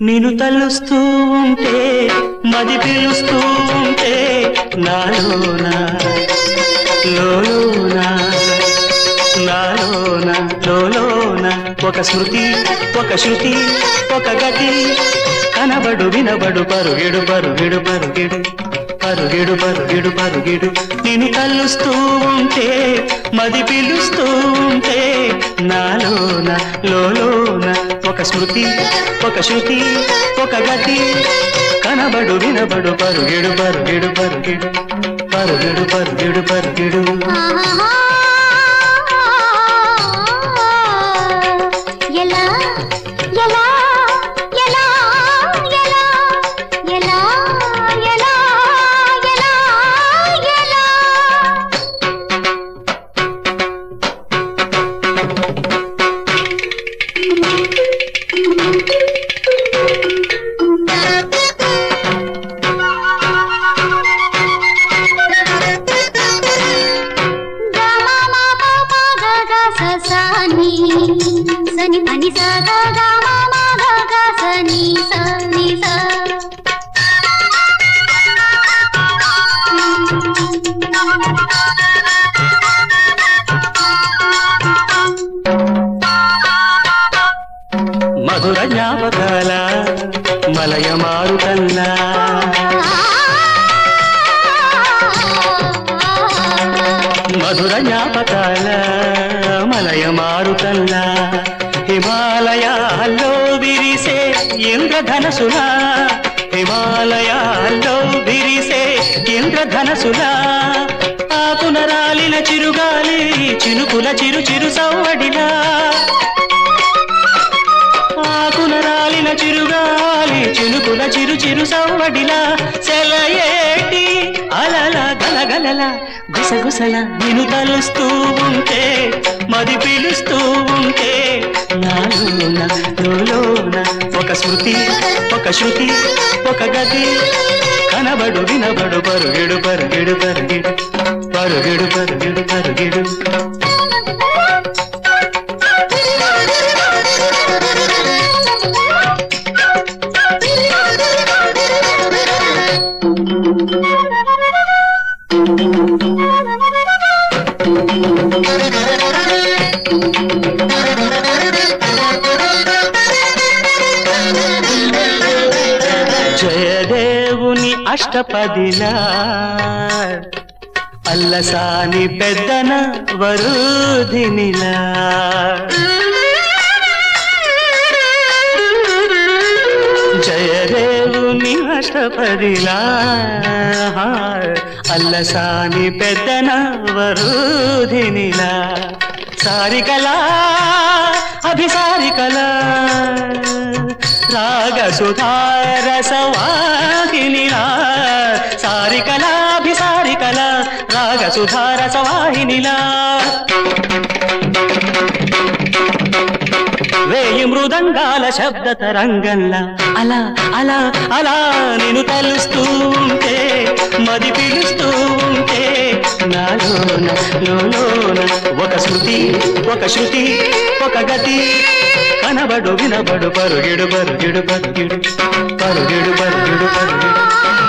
నిన్ను తలుస్తూ ఉంటే మది పిలుస్తూ ఉంటే నాలోన లోలోన నాలోన లోలోన ఒక స్మృతి ఒక శృతి ఒక గతి కనబడు వినబడు పరుగిడు పరుగిడు పరుగిడు పరుగిడు పరుగిడు పరుగిడు నిన్ను తలుస్తూ ఉంటే మది పిలుస్తూ ఉంటే నాలోన లోలోన ఒక స్మృతి ఒక శృతి ఒక గతి కనబడు వినబడు పరుగిడు పరుగిడు పరుగిడు పరుగిడు పరుగిడు పరుగిడు ఎలా ఎలా ఎలా ఎలా ఎలా ఎలా ఎలా ఎలా సని పని స గ గ మ మ గ గ స ని స ని స మధుర జ్ఞాపకాల మలయ మారుతల్లా మధుర జ్ఞాపకాల మలయ మారుతల్లా హిమాలయాల్లో విరిసే ఇంద్రధనసులా హిమాలయాల్లో విరిసే ఇంద్రధనసులా ఆకున రాలిన చిరుగాలి చినుకుల చిరు చిరు సవ్వడిలా ఆకున రాలిన చిరుగాలి చినుకుల చిరు చిరు సవ్వడిలా సెలయేటి అలల గలగలల గుసగుసల నిన్ను తలుస్తూ ఉంటే మది పిలుస్తూ ఉంటే నాలోన లోలోన ఒక స్మృతి ఒక శృతి ఒక గతి కనబడు వినబడు పరుగిడు పరుగిడు పరుగిడు పరుగిడు పరుగిడు పరుగిడు జయదేవుని అష్టపదిలా అల్లసాని పెద్దన వరుధినిలా జయదేవుని అష్టపదిలా అల్లసాని పెద్దన వరుధినిలా సారికలా అభిసారికలా రాగ సుధారసవాహినిలా సారికలా అభిసారికలా రాగ సుధారసవాహినిలా వేయి మృదంగాల శబ్ద తరంగంలా అలా అలా అలా నిన్ను తలుస్తూ ఉంటే మది పిలుస్తూ ఉంటే నాలోన లోలోన ఒక స్మృతి ఒక శృతి ఒక గతి కనబడు వినబడు పరుగిడు పరుగిడు పరుగిడు పరుగిడు పరుగిడు పరుగిడు